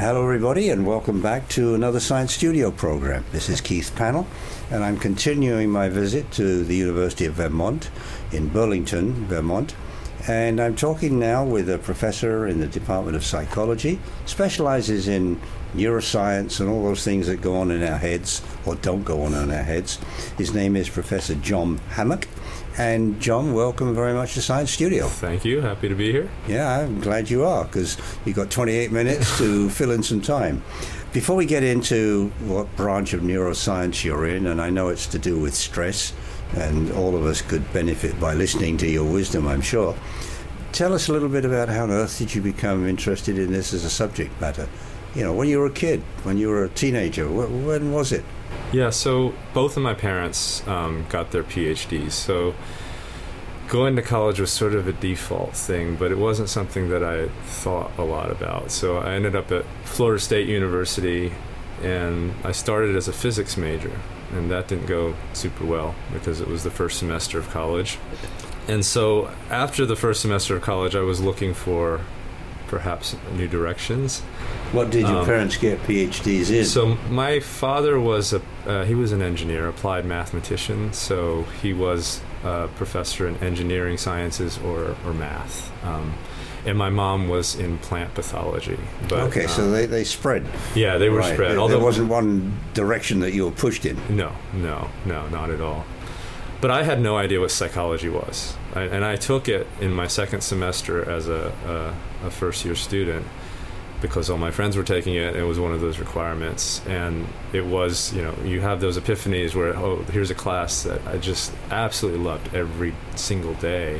Hello everybody and welcome back to another Science Studio program. This is Keith Pannell and I'm continuing my visit to the University of Vermont in Burlington, Vermont. And I'm talking now with a professor in the Department of Psychology, specializes in neuroscience and all those things that go on in our heads or don't go on in our heads. His name is Professor John Hammock. And John, welcome very much to Science Studio. Thank you. Happy to be here. Yeah, I'm glad you are, because you've got 28 minutes to fill in some time. Before we get into what branch of neuroscience you're in, and I know it's to do with stress, and all of us could benefit by listening to your wisdom, I'm sure. Tell us a little bit about how on earth did you become interested in this as a subject matter? You know, when you were a kid, when you were a teenager, when was it? Yeah, so both of my parents got their PhDs, so going to college was sort of a default thing, but it wasn't something that I thought a lot about. So I ended up at Florida State University, and I started as a physics major, and that didn't go super well because it was the first semester of college. And so after the first semester of college, I was looking for perhaps new directions. What did your parents get PhDs in? So my father was he was an engineer, applied mathematician, so he was a professor in engineering sciences or math. And my mom was in plant pathology. But, okay, so they spread. Yeah, they were spread. Although there wasn't one direction that you were pushed in. No, not at all. But I had no idea what psychology was. And I took it in my second semester as a first-year student because all my friends were taking it. It was one of those requirements. And it was, you have those epiphanies where, here's a class that I just absolutely loved every single day.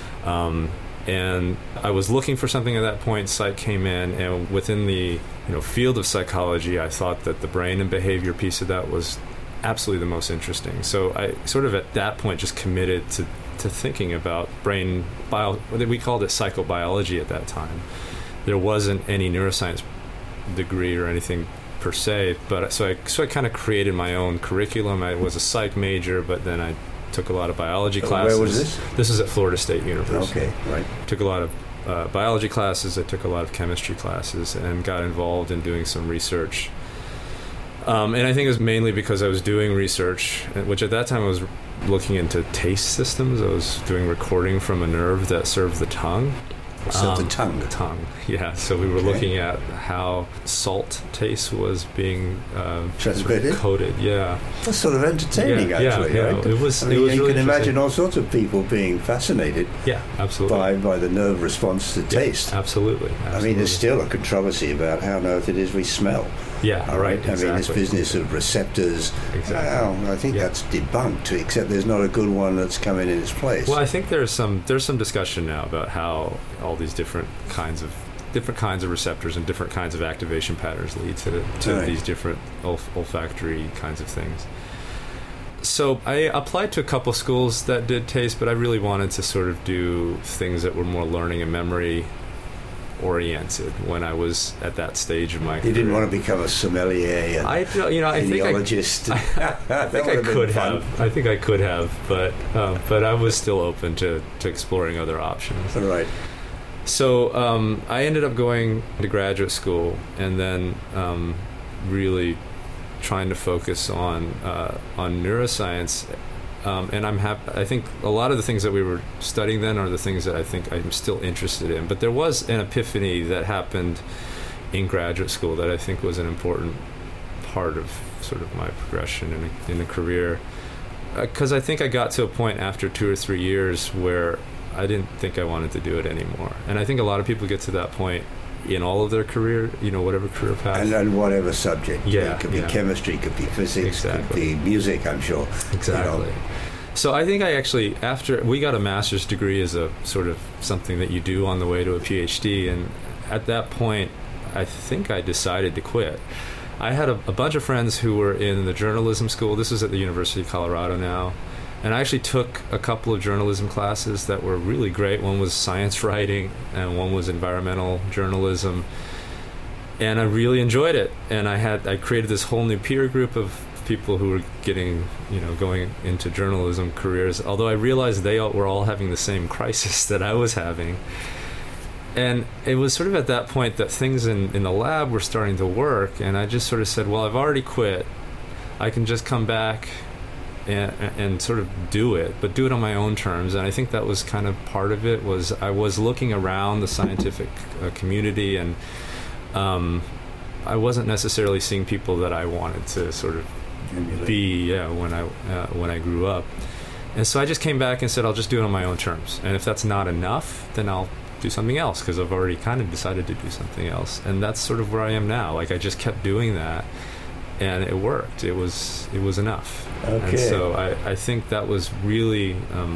And I was looking for something at that point. Psych came in, and within the field of psychology, I thought that the brain and behavior piece of that was absolutely the most interesting. So I sort of at that point just committed to thinking about brain we called it psychobiology at that time. There wasn't any neuroscience degree or anything per se, but so I kind of created my own curriculum. I was a psych major, but then I took a lot of biology classes. Where was this? This is at Florida State University. Okay, right. Took a lot of biology classes. I took a lot of chemistry classes and got involved in doing some research. And I think it was mainly because I was doing research, which at that time I was looking into taste systems. I was doing recording from a nerve that served the tongue. So the tongue? The tongue, yeah. So we were looking at how salt taste was being transmitted? Coded, yeah. That's sort of entertaining, actually, right? It was you really can imagine all sorts of people being fascinated absolutely. by the nerve response to taste. Absolutely. I mean, there's still a controversy about how on earth it is we smell. Yeah, all right. Exactly. I mean, this business of receptors. Exactly. Well, I think that's debunked, except there's not a good one that's come in its place. Well, I think there's some discussion now about how all these different kinds of receptors and different kinds of activation patterns lead to these different olfactory kinds of things. So I applied to a couple schools that did taste, but I really wanted to sort of do things that were more learning and memory oriented when I was at that stage of my career. You didn't want to become a sommelier and I think I could have, but I was still open to exploring other options. All right. So I ended up going to graduate school and then really trying to focus on neuroscience. And I think a lot of the things that we were studying then are the things that I think I'm still interested in. But there was an epiphany that happened in graduate school that I think was an important part of sort of my progression in a career. Because I think I got to a point after 2 or 3 years where I didn't think I wanted to do it anymore. And I think a lot of people get to that point in all of their career, whatever career path. And whatever subject. Yeah. It could be chemistry, it could be physics, it could be music, I'm sure. Exactly. So I think I actually, after we got a master's degree as a sort of something that you do on the way to a PhD, and at that point, I think I decided to quit. I had a bunch of friends who were in the journalism school. This is at the University of Colorado now. And I actually took a couple of journalism classes that were really great. One was science writing, and one was environmental journalism. And I really enjoyed it. And I created this whole new peer group of people who were going into journalism careers. Although I realized they were all having the same crisis that I was having. And it was sort of at that point that things in the lab were starting to work, and I just sort of said, well, I've already quit. I can just come back and sort of do it, but do it on my own terms. And I think that was kind of part of it. Was I was looking around the scientific community, and I wasn't necessarily seeing people that I wanted to sort of be when I grew up. And so I just came back and said, I'll just do it on my own terms. And if that's not enough, then I'll do something else, because I've already kind of decided to do something else. And that's sort of where I am now. Like, I just kept doing that, and it worked. It was enough. Okay. And so I think that was really,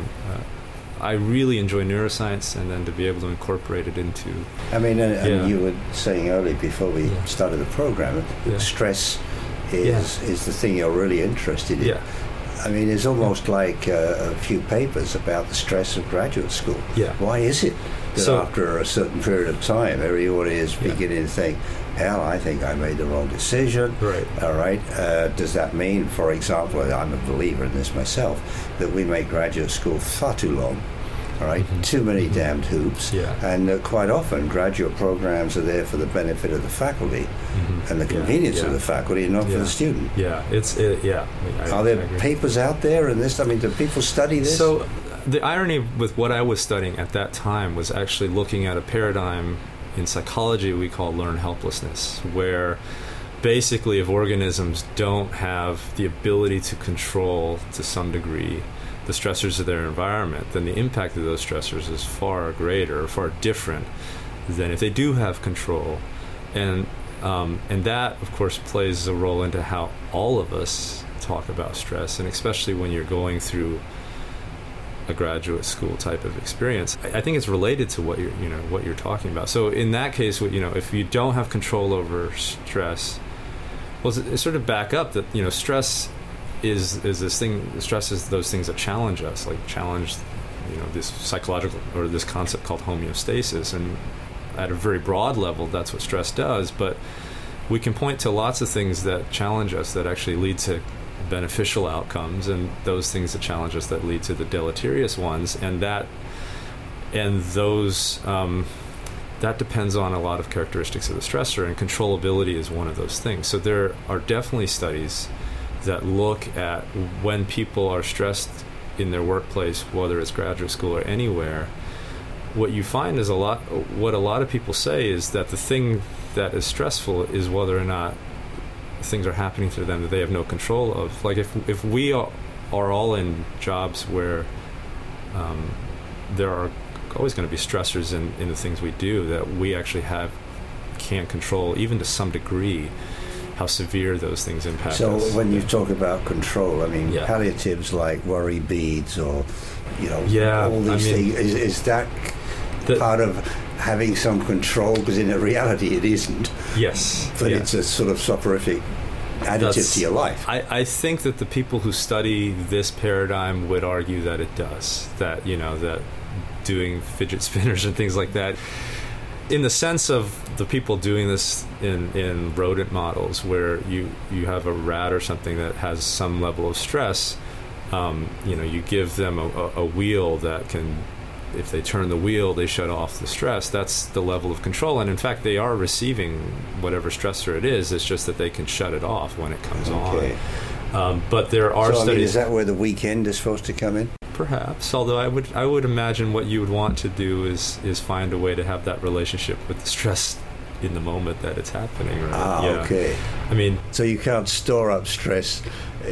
I really enjoy neuroscience, and then to be able to incorporate it into... I mean, and you were saying earlier before we started the program, stress is the thing you're really interested in. Yeah. I mean, it's almost like a few papers about the stress of graduate school. Yeah. Why is it that after a certain period of time, everyone is beginning to think, hell, I think I made the wrong decision. Right. All right. Does that mean, for example, I'm a believer in this myself, that we make graduate school far too long? All right, too many damned hoops, and quite often graduate programs are there for the benefit of the faculty and the convenience of the faculty, and not for the student. Yeah, Are there papers out there in this? I mean, do people study this? So, the irony with what I was studying at that time was actually looking at a paradigm in psychology we call learned helplessness, where basically if organisms don't have the ability to control to some degree the stressors of their environment, then the impact of those stressors is far greater, far different than if they do have control. And that, of course, plays a role into how all of us talk about stress, and especially when you're going through a graduate school type of experience. I think it's related to what you're talking about. So in that case, if you don't have control over stress, well, it's sort of back up that stress is this thing. Stress is those things that challenge us, like challenge, this psychological or this concept called homeostasis. And at a very broad level, that's what stress does. But we can point to lots of things that challenge us that actually lead to beneficial outcomes, and those things that challenge us that lead to the deleterious ones. And those that depends on a lot of characteristics of the stressor, and controllability is one of those things. So there are definitely studies that look at when people are stressed in their workplace, whether it's graduate school or anywhere. What you find is what a lot of people say is that the thing that is stressful is whether or not things are happening to them that they have no control of. Like if we are all in jobs where there are always going to be stressors in the things we do that we actually can't control, even to some degree, how severe those things impact us. So when you talk about control, I mean, palliatives like worry beads or, all these things, is that part of having some control? Because in reality it isn't. Yes. But it's a sort of soporific additive to your life. I think that the people who study this paradigm would argue that it does. That, that doing fidget spinners and things like that, in the sense of the people doing this in rodent models, where you have a rat or something that has some level of stress, you give them a wheel that can, if they turn the wheel, they shut off the stress. That's the level of control. And in fact, they are receiving whatever stressor it is. It's just that they can shut it off when it comes on. But there are studies. I mean, is that where the weekend is supposed to come in? Perhaps, although I would imagine what you would want to do is find a way to have that relationship with the stress in the moment that it's happening. Right? Okay. I mean, so you can't store up stress,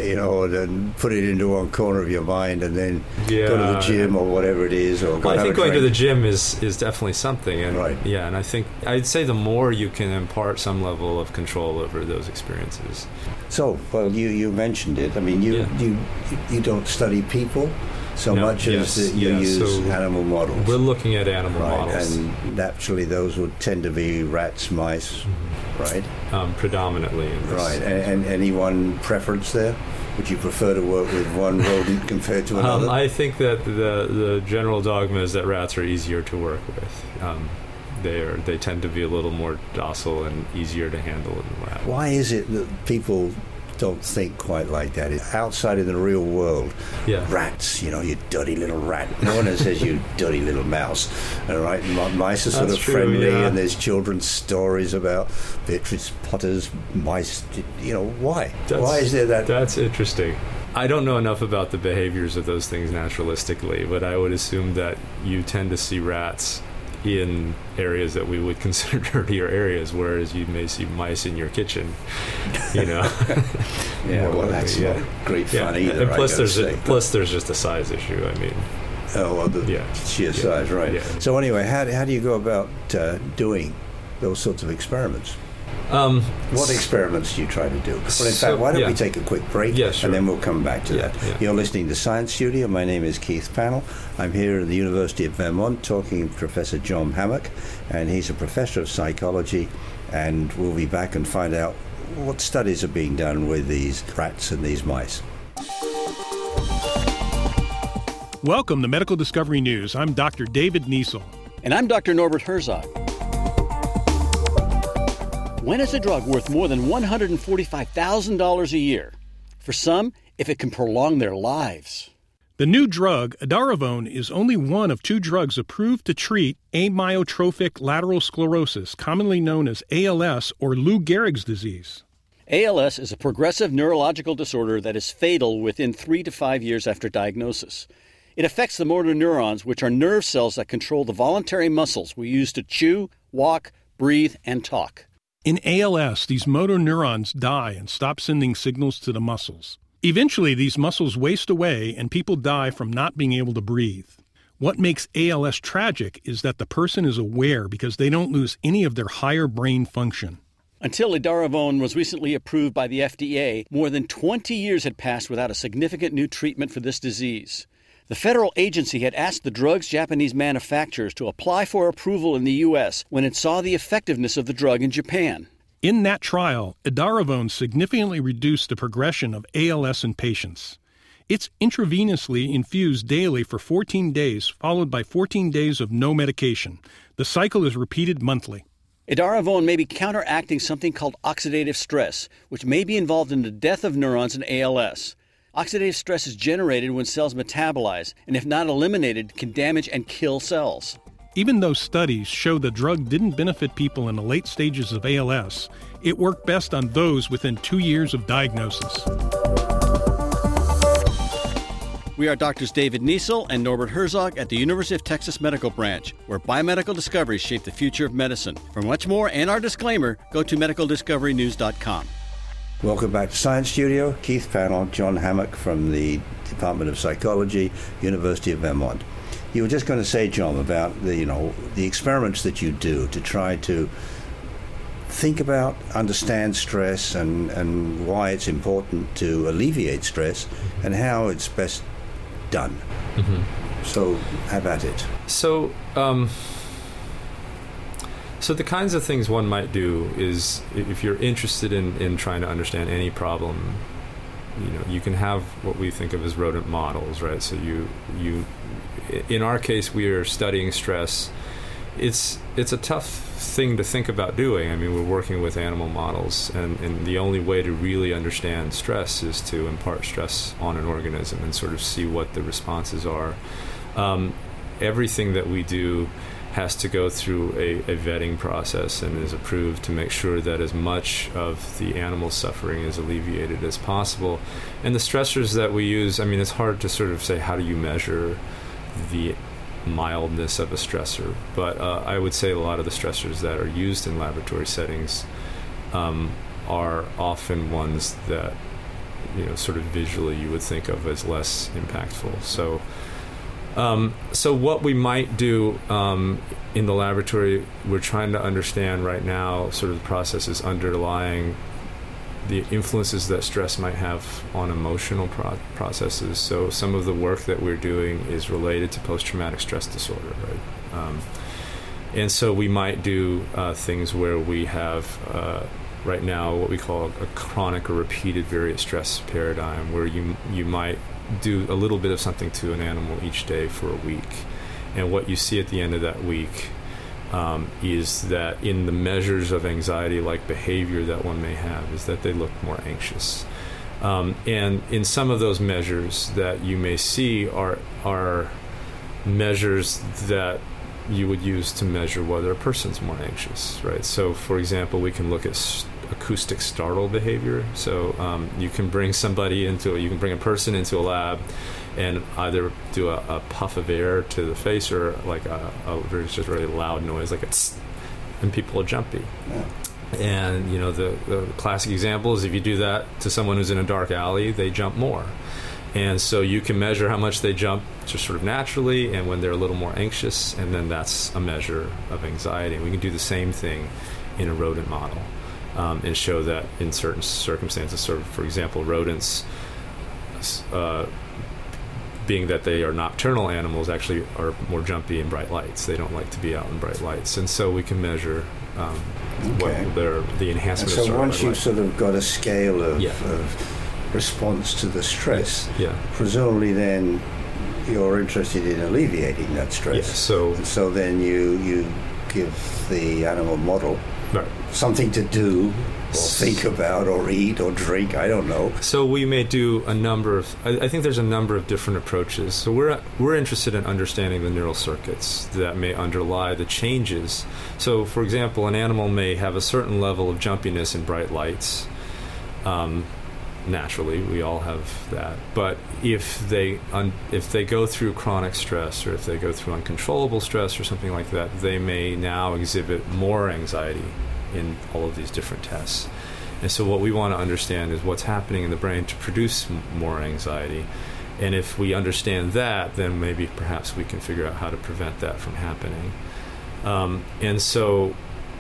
and put it into one corner of your mind, and then go to the gym or whatever it is. Or I think going to the gym is definitely something. And, right. Yeah, and I think I'd say the more you can impart some level of control over those experiences. So, well, you mentioned it. I mean, you don't study people so much as you use animal models. We're looking at animal models. And naturally those would tend to be rats, mice, right? Predominantly. Right. And any one preference there? Would you prefer to work with one rodent compared to another? I think that the general dogma is that rats are easier to work with. They tend to be a little more docile and easier to handle than rats. Why is it that people don't think quite like that. It's outside in the real world. Yeah. Rats, you dirty little rat. No one says you dirty little mouse. All right, mice are sort That's of true, friendly, yeah. and there's children's stories about Beatrice Potter's mice. Why? Why is there that? That's interesting. I don't know enough about the behaviors of those things naturalistically, but I would assume that you tend to see rats in areas that we would consider dirtier areas, whereas you may see mice in your kitchen, Yeah, well, that's not great fun either. And plus, there's just a size issue. I mean, sheer size, right? Yeah. So anyway, how do you go about doing those sorts of experiments? What experiments do you try to do? Well, in fact, why don't we take a quick break, and then we'll come back to that. Yeah. You're listening to Science Studio. My name is Keith Pannell. I'm here at the University of Vermont talking to Professor John Hammock, and he's a professor of psychology, and we'll be back and find out what studies are being done with these rats and these mice. Welcome to Medical Discovery News. I'm Dr. David Niesel. And I'm Dr. Norbert Herzog. When is a drug worth more than $145,000 a year? For some, if it can prolong their lives. The new drug, edaravone, is only one of 2 drugs approved to treat amyotrophic lateral sclerosis, commonly known as ALS or Lou Gehrig's disease. ALS is a progressive neurological disorder that is fatal within 3 to 5 years after diagnosis. It affects the motor neurons, which are nerve cells that control the voluntary muscles we use to chew, walk, breathe, and talk. In ALS, these motor neurons die and stop sending signals to the muscles. Eventually, these muscles waste away and people die from not being able to breathe. What makes ALS tragic is that the person is aware because they don't lose any of their higher brain function. Until edaravone was recently approved by the FDA, more than 20 years had passed without a significant new treatment for this disease. The federal agency had asked the drug's Japanese manufacturers to apply for approval in the U.S. when it saw the effectiveness of the drug in Japan. In that trial, edaravone significantly reduced the progression of ALS in patients. It's intravenously infused daily for 14 days, followed by 14 days of no medication. The cycle is repeated monthly. Edaravone may be counteracting something called oxidative stress, which may be involved in the death of neurons in ALS. Oxidative stress is generated when cells metabolize, and if not eliminated, can damage and kill cells. Even though studies show the drug didn't benefit people in the late stages of ALS, it worked best on those within 2 years of diagnosis. We are Drs. David Niesel and Norbert Herzog at the University of Texas Medical Branch, where biomedical discoveries shape the future of medicine. For much more and our disclaimer, go to medicaldiscoverynews.com. Welcome back to Science Studio. Keith Pannell, John Hammock from the Department of Psychology, University of Vermont. You were just going to say, John, about the experiments that you do to try to think about, understand stress and why it's important to alleviate stress and how it's best done. Mm-hmm. So, how about it? So the kinds of things one might do is, if you're interested in trying to understand any problem, you can have what we think of as rodent models, right? So you in our case, we are studying stress. It's a tough thing to think about doing. I mean, we're working with animal models, and the only way to really understand stress is to impart stress on an organism and sort of see what the responses are. Everything that we do has to go through a vetting process and is approved to make sure that as much of the animal suffering is alleviated as possible. And the stressors that we use, I mean, it's hard to sort of say how do you measure the mildness of a stressor, but I would say a lot of the stressors that are used in laboratory settings are often ones that, sort of visually you would think of as less impactful. So what we might do in the laboratory, we're trying to understand right now sort of the processes underlying the influences that stress might have on emotional processes. So some of the work that we're doing is related to post-traumatic stress disorder, right? And so we might do things where we have right now what we call a chronic or repeated variant stress paradigm, where you might do a little bit of something to an animal each day for a week. And what you see at the end of that week is that in the measures of anxiety-like behavior that one may have, is that they look more anxious. And in some of those measures that you may see are measures that you would use to measure whether a person's more anxious, right? So, for example, we can look at acoustic startle behavior. So you can bring a person into a lab and either do a puff of air to the face or like a just really loud noise, like a tss, and people are jumpy. Yeah. And the classic example is if you do that to someone who's in a dark alley, they jump more. And so you can measure how much they jump just sort of naturally and when they're a little more anxious, and then that's a measure of anxiety. And we can do the same thing in a rodent model and show that in certain circumstances, sort of, for example, rodents, being that they are nocturnal animals, actually are more jumpy in bright lights. They don't like to be out in bright lights. And so we can measure the enhancement of so once you've light. Sort of got a scale of response to the stress, presumably then you're interested in alleviating that stress. Yeah, so then you give the animal model something to do or think about or eat or drink, I don't know. So we may do a number of, I think there's a number of different approaches. So we're interested in understanding the neural circuits that may underlie the changes. So, for example, an animal may have a certain level of jumpiness in bright lights. Naturally, we all have that. But if they go through chronic stress, or if they go through uncontrollable stress or something like that, they may now exhibit more anxiety in all of these different tests. And so what we want to understand is what's happening in the brain to produce more anxiety. And if we understand that, then maybe perhaps we can figure out how to prevent that from happening. And so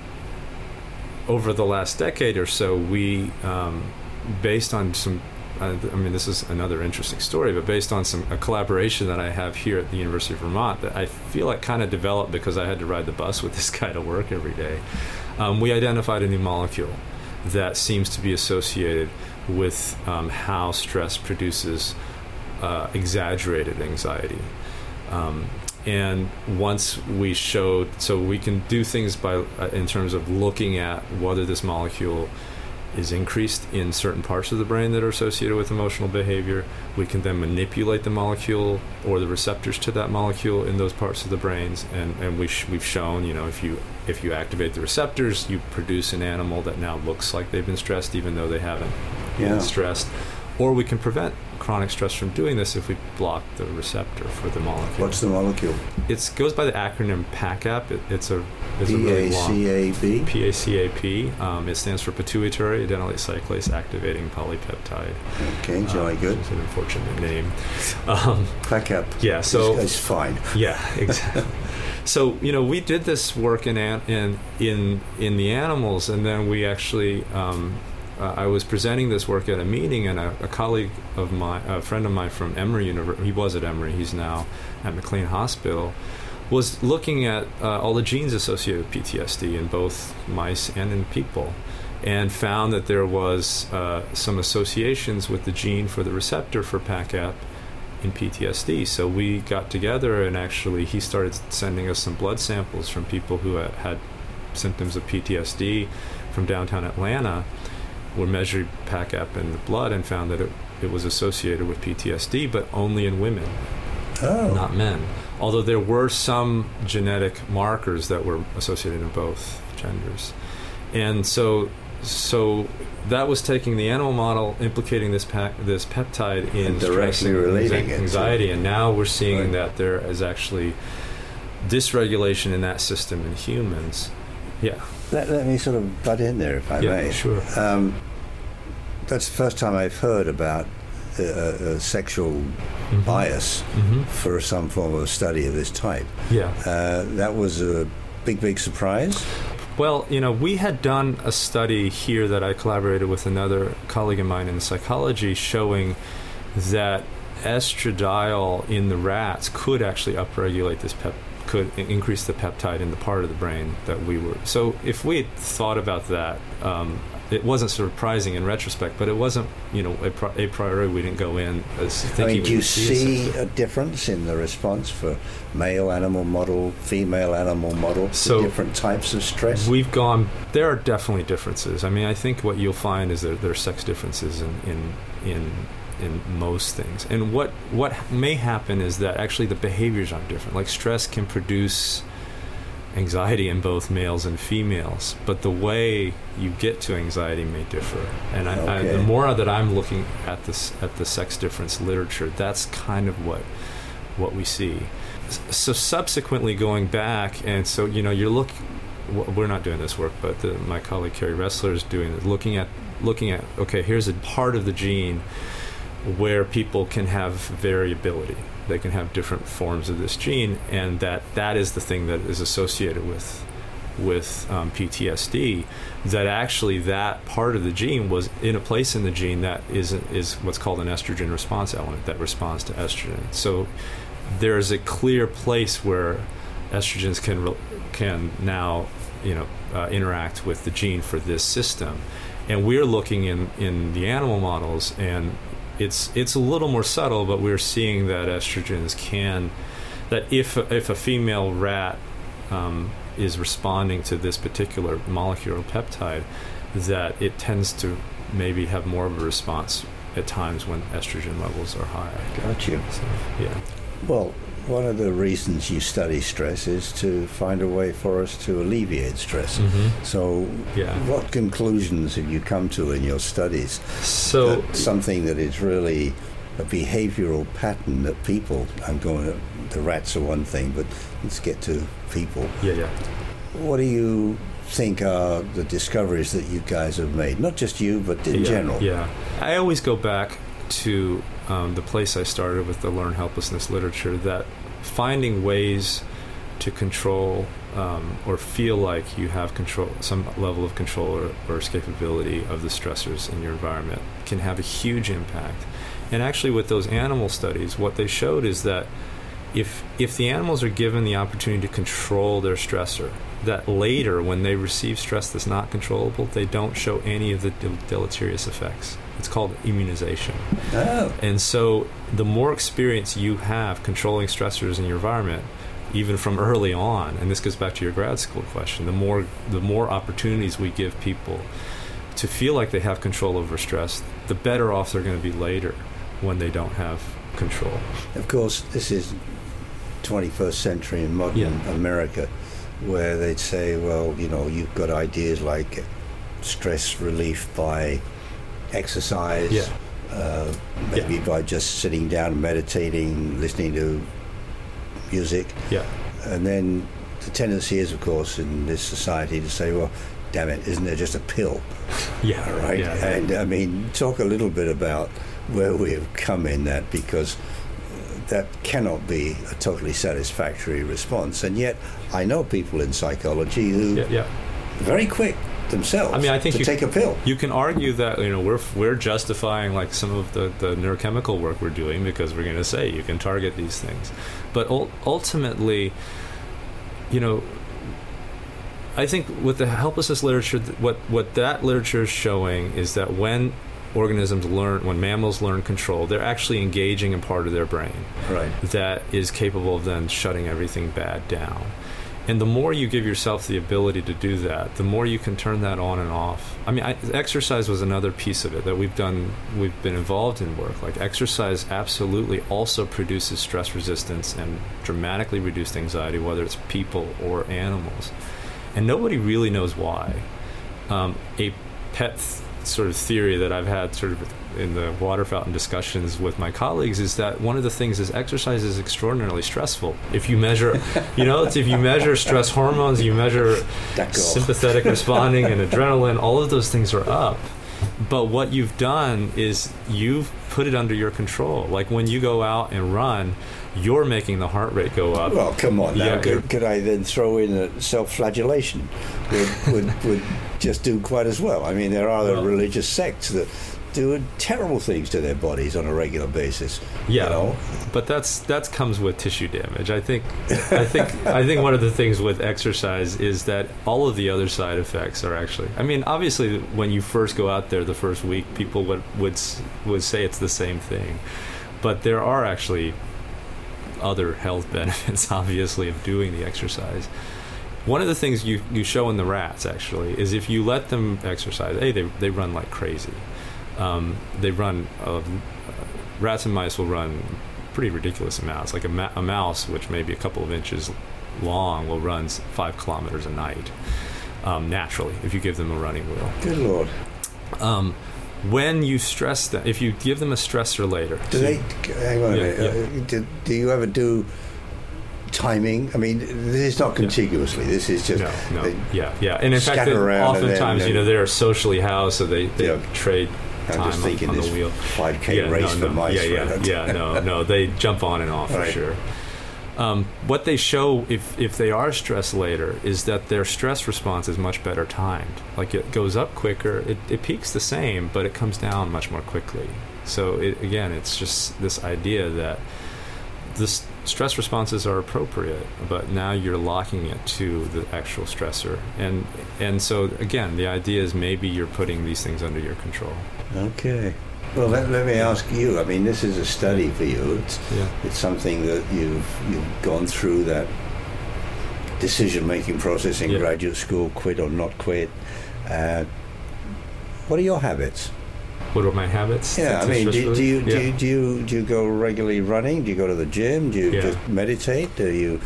over the last decade or so, we based on some, this is another interesting story, but based on a collaboration that I have here at the University of Vermont that I feel like kind of developed because I had to ride the bus with this guy to work every day, we identified a new molecule that seems to be associated with how stress produces exaggerated anxiety. And once we showed, so we can do things by in terms of looking at whether this molecule is increased in certain parts of the brain that are associated with emotional behavior. We can then manipulate the molecule or the receptors to that molecule in those parts of the brains, and we've shown, if you activate the receptors, you produce an animal that now looks like they've been stressed even though they haven't been stressed. Or we can prevent chronic stress from doing this if we block the receptor for the molecule. What's the molecule? It goes by the acronym PACAP. It's a really long... PACAP? PACAP. It stands for pituitary adenylate cyclase activating polypeptide. Okay, jolly good. It's an unfortunate name. PACAP. Yeah, so... It's fine. Yeah, exactly. So, we did this work in the animals, and then we actually... I was presenting this work at a meeting, and a colleague of mine, a friend of mine from Emory University, he was at Emory, he's now at McLean Hospital, was looking at all the genes associated with PTSD in both mice and in people, and found that there was some associations with the gene for the receptor for PACAP in PTSD. So we got together, and actually he started sending us some blood samples from people who had symptoms of PTSD from downtown Atlanta. We measured PACAP in the blood and found that it was associated with PTSD, but only in women, not men. Although there were some genetic markers that were associated in both genders. And so that was taking the animal model, implicating this peptide in stress and anxiety, and now we're seeing that there is actually dysregulation in that system in humans. Yeah. Let me sort of butt in there, if I may. Yeah, sure. That's the first time I've heard about a sexual bias for some form of study of this type. Yeah. That was a big surprise. Well, we had done a study here that I collaborated with another colleague of mine in psychology showing that estradiol in the rats could actually upregulate this could increase the peptide in the part of the brain that we were. So if we had thought about that, it wasn't surprising in retrospect, but it wasn't, a priori we didn't go in as thinking. Do you see a difference in the response for male animal model, female animal model, so different types of stress? There are definitely differences. I mean, I think what you'll find is that there are sex differences in most things. And what may happen is that actually the behaviors aren't different. Like stress can produce anxiety in both males and females, but the way you get to anxiety may differ. And the more that I'm looking at the sex difference literature, that's kind of what we see. So subsequently going back, and so we're not doing this work, but my colleague Carrie Ressler is doing it, looking at okay, here's a part of the gene where people can have variability. They can have different forms of this gene, and that is the thing that is associated with PTSD. That actually that part of the gene was in a place in the gene that is what's called an estrogen response element that responds to estrogen. So there is a clear place where estrogens can now interact with the gene for this system, and we're looking in the animal models, and it's a little more subtle, but we're seeing that estrogens that if a female rat is responding to this particular molecular peptide, that it tends to maybe have more of a response at times when estrogen levels are higher. Got you. So, yeah. Well, one of the reasons you study stress is to find a way for us to alleviate stress. Mm-hmm. So what conclusions have you come to in your studies? So something that is really a behavioral pattern that people, the rats are one thing, but let's get to people. Yeah. What do you think are the discoveries that you guys have made? Not just you, but in general. Yeah. I always go back to the place I started with the learned helplessness literature, that finding ways to control or feel like you have control, some level of control or escapability of the stressors in your environment can have a huge impact. And actually with those animal studies, what they showed is that if the animals are given the opportunity to control their stressor, that later when they receive stress that's not controllable, they don't show any of the deleterious effects. It's called immunization. Oh. And so the more experience you have controlling stressors in your environment, even from early on, and this goes back to your grad school question, the more opportunities we give people to feel like they have control over stress, the better off they're going to be later when they don't have control. Of course, this is 21st century in modern America, where they'd say, well, you've got ideas like stress relief by exercise, maybe by just sitting down, meditating, listening to music. Yeah. And then the tendency is, of course, in this society to say, well, damn it, isn't there just a pill? Yeah. Right? Yeah. And, I mean, talk a little bit about where we have come in that, because that cannot be a totally satisfactory response. And yet, I know people in psychology who very quick themselves I think take a pill. You can argue that we're justifying like some of the neurochemical work we're doing because we're going to say you can target these things, but ultimately, I think with the helplessness literature, what that literature is showing is that when mammals learn control, they're actually engaging a part of their brain that is capable of then shutting everything bad down. And the more you give yourself the ability to do that, the more you can turn that on and off. I mean, exercise was another piece of it that we've been involved in work. Like exercise absolutely also produces stress resistance and dramatically reduced anxiety, whether it's people or animals. And nobody really knows why. A pet sort of theory that I've had sort of in the water fountain discussions with my colleagues is that one of the things is exercise is extraordinarily stressful. If you measure, if you measure stress hormones, you measure sympathetic responding and adrenaline, all of those things are up. But what you've done is you've put it under your control. Like when you go out and run, you're making the heart rate go up. Well, come on now. Could I then throw in a self-flagellation? Would just do quite as well. I mean, there are the religious sects that do terrible things to their bodies on a regular basis. Yeah, you know? But that comes with tissue damage. I think one of the things with exercise is that all of the other side effects are actually. I mean, obviously, when you first go out there the first week, people would say it's the same thing, but there are actually other health benefits, obviously, of doing the exercise. One of the things you show in the rats actually is if you let them exercise, they run like crazy. They run, rats and mice will run pretty ridiculous amounts. Like a mouse, which may be a couple of inches long, will run 5 kilometers a night naturally if you give them a running wheel. Good Lord. When you stress them, if you give them a stressor later. Hang on a minute. Yeah. Do you ever do timing? I mean, this is not contiguously. This is just no. And in fact, oftentimes, they're socially housed, so they trade time I'm just thinking on the this wheel. 5K race for mice. No, they jump on and off for sure. What they show, if they are stressed later, is that their stress response is much better timed. Like it goes up quicker, it peaks the same, but it comes down much more quickly. So it's just this idea that the stress responses are appropriate, but now you're locking it to the actual stressor. And so, again, the idea is maybe you're putting these things under your control. Okay. Well, let me ask you. I mean, this is a study for you. It's something that you've gone through, that decision-making process in graduate school, quit or not quit. What are your habits? What are my habits? Yeah, I mean, do you go regularly running? Do you go to the gym? Do you just meditate? Do you?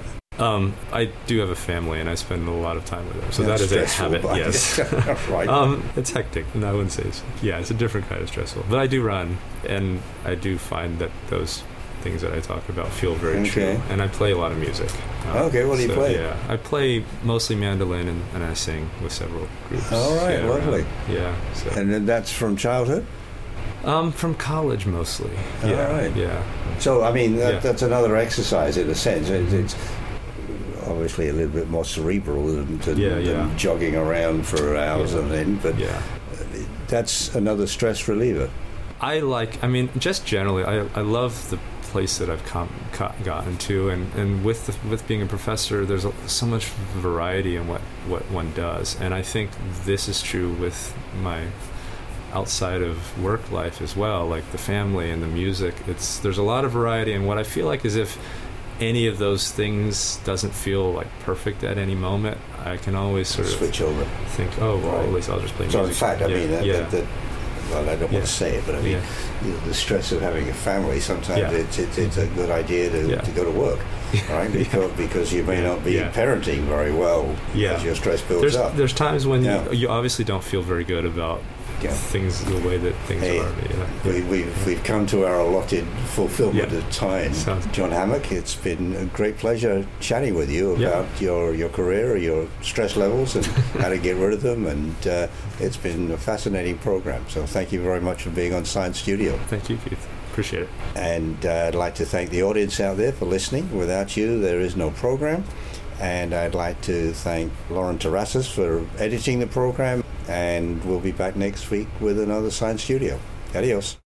I do have a family, and I spend a lot of time with them. So that is a habit. Yes. Right. It's hectic, and I wouldn't say it's a different kind of stressful. But I do run, and I do find that those things that I talk about feel very true. And I play a lot of music. What do you play? Yeah, I play mostly mandolin, and I sing with several groups. All right, lovely. So. And then that's from childhood? From college mostly. All right. Yeah. So, I mean, that's another exercise in a sense. It's obviously a little bit more cerebral than jogging around for hours on end, but that's another stress reliever. Just generally, I love the place that I've gotten to, and with being a professor, there's so much variety in what one does, and I think this is true with my outside of work life as well, like the family and the music. There's a lot of variety, and what I feel like is if any of those things doesn't feel like perfect at any moment, I can always sort of switch over, think, at least I'll just play music. So in fact, well, I don't want to say it, but I mean, the stress of having a family, sometimes it's a good idea to go to work, right? Because you may not be parenting very well as your stress builds up. There's times when you obviously don't feel very good about things the way that things are. We've come to our allotted fulfillment of time. John Hammock, it's been a great pleasure chatting with you about your career, your stress levels, and how to get rid of them. And it's been a fascinating program. So thank you very much for being on Science Studio. Thank you, Keith. Appreciate it. And I'd like to thank the audience out there for listening. Without you, there is no program. And I'd like to thank Lauren Terrasses for editing the program. And we'll be back next week with another Science Studio. Adios.